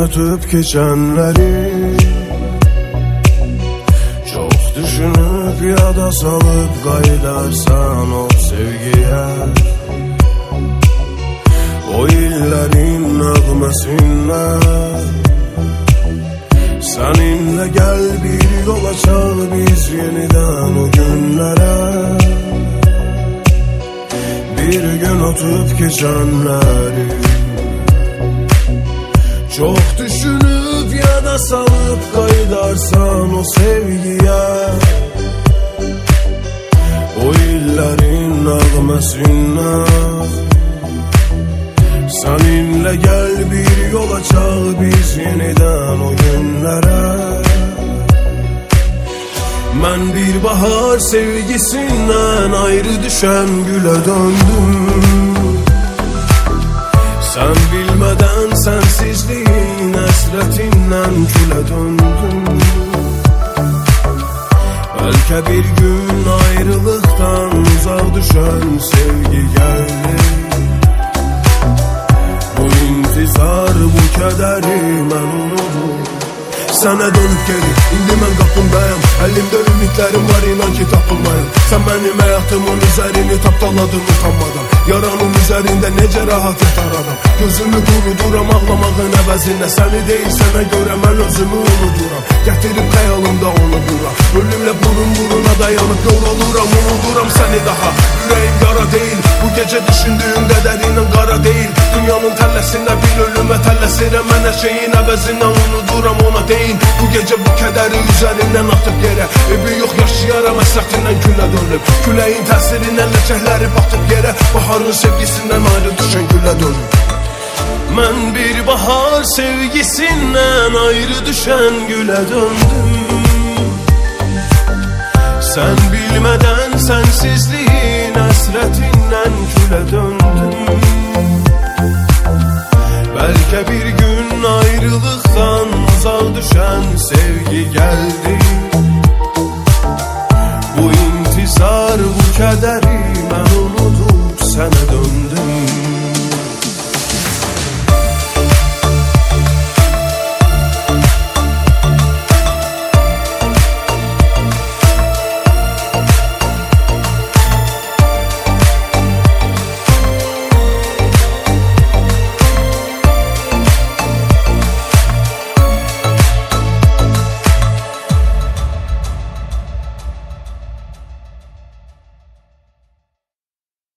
ötüp geçenleri çok düşünüp ya da salıp kaydarsan o sevgiye, o illerin nağmesinle seninle gel bir yol açar biz yeniden o günlere. Bir gün ötüp geçenleri çok düşünüp ya da salıp kaydarsan o sevgiye, o illerin nağmesinle seninle gel bir yol açar biz yeniden o günlere. Ben bir bahar sevgisinden ayrı düşen güle döndüm. Sen bilmeden sensizliğin hasretinden küle döndüm. Belki bir gün ayrılıktan uzak düşen sevgi geldi. Bu intizar, bu kederi ben unuttum. Sana dönüp geri, indi mən qapındayım. Əlimdə ümidlərim var, inan ki tapılmayım. Sen benim hayatımın üzerini tapdaladın utanmadan. Yaranın üzerinde nece rahat yatar adam. Gözümü kuruduram ağlamağın əvəzinə. Səni değil sənə görə mən özümü unuduram. Gətirib xəyalımda onu bura. Ölümlə burun buruna dayanıp yol oluram. Unuduram səni daha, yüreğim qara değil. Bu gece düşündüğüm qədərindən qara değil. Dünyanın təlləsinə bir ölümə tələsirəm. Mən hər şeyin əvəzindən unuduram ona değil. Bu gece bu kederi üzerimden atıp yere. Bir yok yaşayaram əsrətindən gülə dönüp. Küləyin təsirindən ləkəkləri batıp yere. Baharın sevgisinden ayrı düşen gülə dönüp. Mən bir bahar sevgisinden ayrı düşen gülə döndüm. Sen bilmeden sensizliğin hasretinden külə döndüm. Belki bir gün ayrılıktan uzak düşen sevgi geldi. Bu intizar, bu kederi ben unutup sana döndüm.